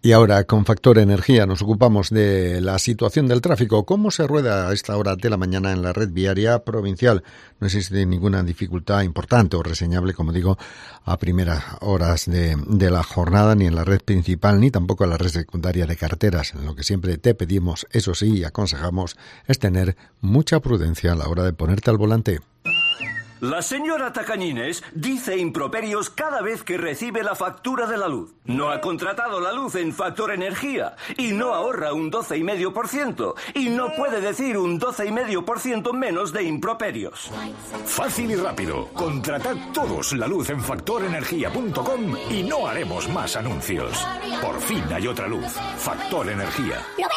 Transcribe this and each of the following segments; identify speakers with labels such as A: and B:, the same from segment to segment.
A: Y ahora, con Factor Energía, nos ocupamos de la situación del tráfico. ¿Cómo se rueda a esta hora de la mañana en la red viaria provincial? No existe ninguna dificultad importante o reseñable, como digo, a primeras horas de la jornada, ni en la red principal, ni tampoco en la red secundaria de carreteras. Lo que siempre te pedimos, eso sí, y aconsejamos, es tener mucha prudencia a la hora de ponerte al volante.
B: La señora Tacañines dice improperios cada vez que recibe la factura de la luz. No ha contratado la luz en Factor Energía y no ahorra un 12,5% y no puede decir un 12,5% menos de improperios.
C: Fácil y rápido. Contratad todos la luz en factorenergia.com y no haremos más anuncios. Por fin hay otra luz. Factor Energía.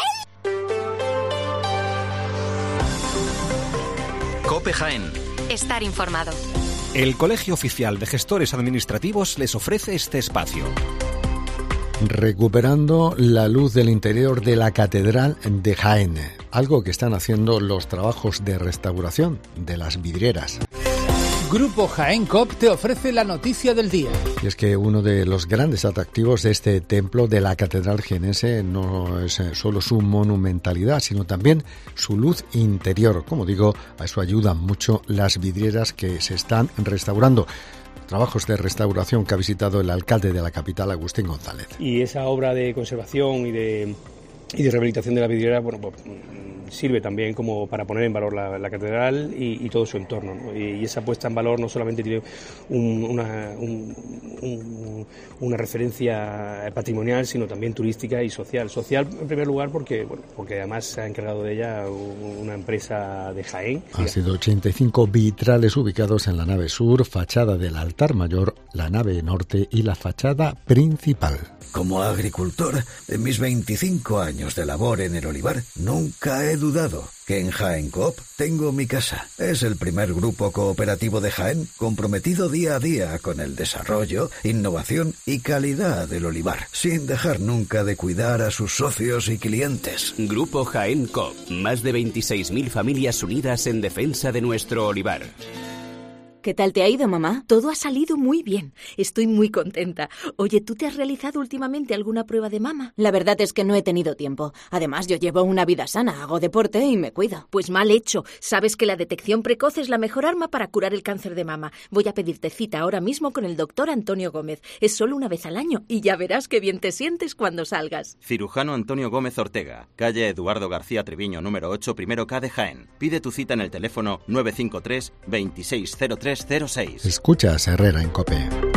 D: COPE Jaén.
E: Estar informado.
F: El Colegio Oficial de Gestores Administrativos les ofrece este espacio.
A: Recuperando la luz del interior de la Catedral de Jaén, algo que están haciendo los trabajos de restauración de las vidrieras.
G: Grupo Jaén COP te ofrece la noticia del día.
A: Y es que uno de los grandes atractivos de este templo de la Catedral jienense no es solo su monumentalidad, sino también su luz interior. Como digo, a eso ayudan mucho las vidrieras que se están restaurando. Trabajos de restauración que ha visitado el alcalde de la capital, Agustín González.
H: Y esa obra de conservación y de rehabilitación de la vidriera, bueno, pues sirve también como para poner en valor la catedral y todo su entorno, ¿no? Y esa puesta en valor no solamente tiene una referencia patrimonial, sino también turística y social. Social, en primer lugar, porque además se ha encargado de ella una empresa de Jaén.
A: Han sido 85 vitrales ubicados en la nave sur, fachada del altar mayor, la nave norte y la fachada principal.
I: Como agricultor, en mis 25 años de labor en el olivar, nunca he dudado que en Jaén Coop tengo mi casa. Es el primer grupo cooperativo de Jaén comprometido día a día con el desarrollo, innovación y calidad del olivar, sin dejar nunca de cuidar a sus socios y clientes.
J: Grupo Jaén Coop, más de 26.000 familias unidas en defensa de nuestro olivar.
K: ¿Qué tal te ha ido, mamá? Todo ha salido muy bien. Estoy muy contenta. Oye, ¿tú te has realizado últimamente alguna prueba de mama? La verdad es que no he tenido tiempo. Además, yo llevo una vida sana, hago deporte y me cuido. Pues mal hecho. Sabes que la detección precoz es la mejor arma para curar el cáncer de mama. Voy a pedirte cita ahora mismo con el doctor Antonio Gómez. Es solo una vez al año y ya verás qué bien te sientes cuando salgas.
L: Cirujano Antonio Gómez Ortega, calle Eduardo García Treviño, número 8, primero K de Jaén. Pide tu cita en el teléfono 953 260306.
A: Escuchas Herrera en COPE.